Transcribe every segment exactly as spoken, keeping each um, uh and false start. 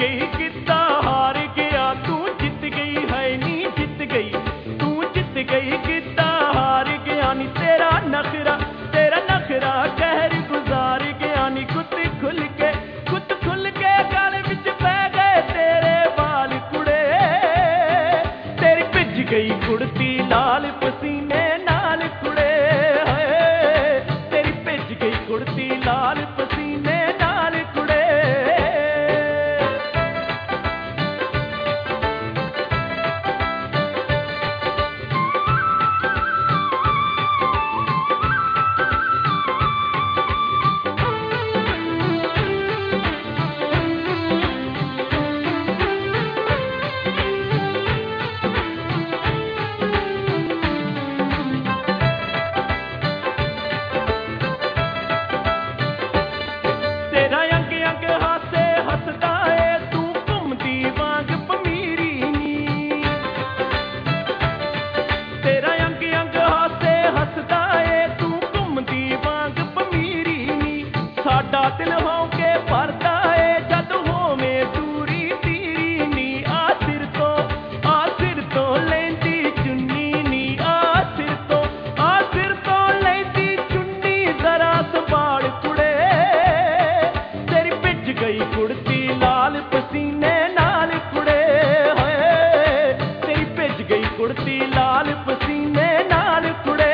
गई कितना हार गया तू जित गई है नी जित गई तू जित गई कितना हार गया नी तेरा नखरा तेरा नखरा कहर गुजार गया नी कुत खुल के कुत खुल के गल विच पै गए तेरे बाल कुड़े तेरी भिज गई कुड़ती लाल पसीने नाल कुड़े तेरी भिज गई कुड़ती लाल पसीने नाल कुड़े दिल हो के भरदा है जद होवे दूरी तीरी नी आ सिर तो आ सिर तो लेंदी चुन्नी नी आ सिर तो आ सिर तो लेंदी चुन्नी जरा संभाल कुड़े तेरी भिज गई कुड़ती लाल पसीने नाल कुड़े तेरी भिज गई कुड़ती लाल पसीने नाल कुड़े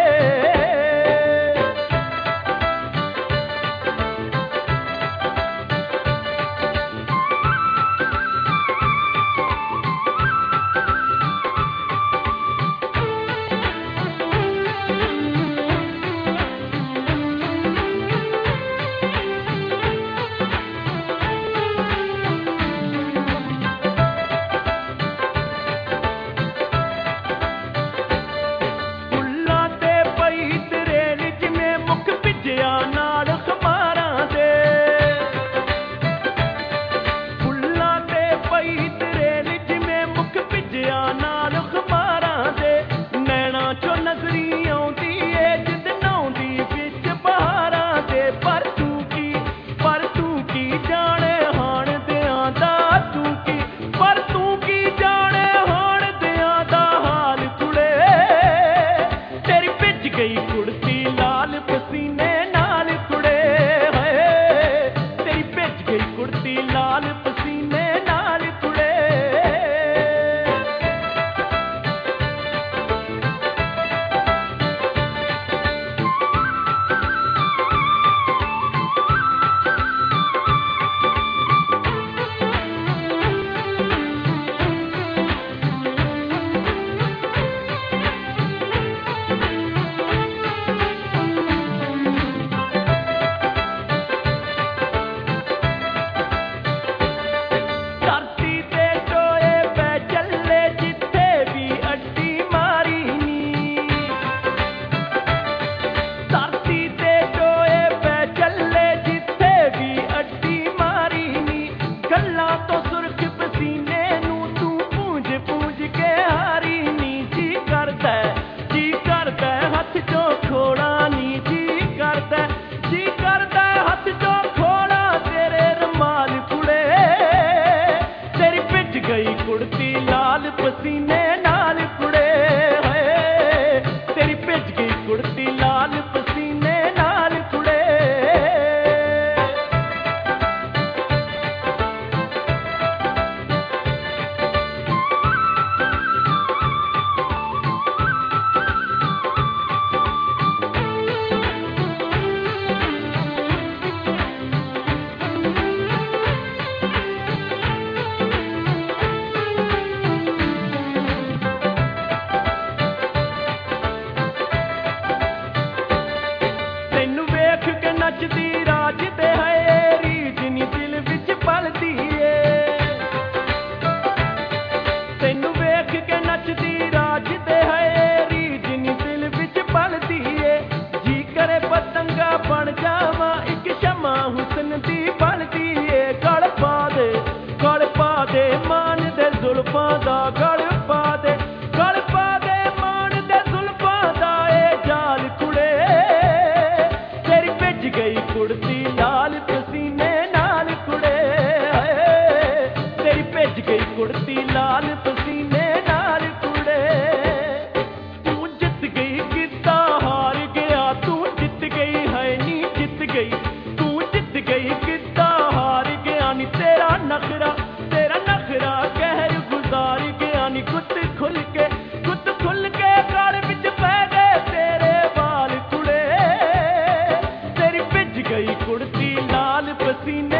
सीने